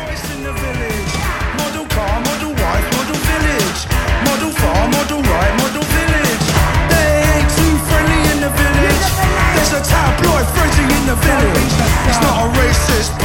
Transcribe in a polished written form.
voice in the village. Model car, model wife, model village. Model farm, model right, model village. They ain't too friendly in the village. There's a tabloid frenzy in the village. It's not a racist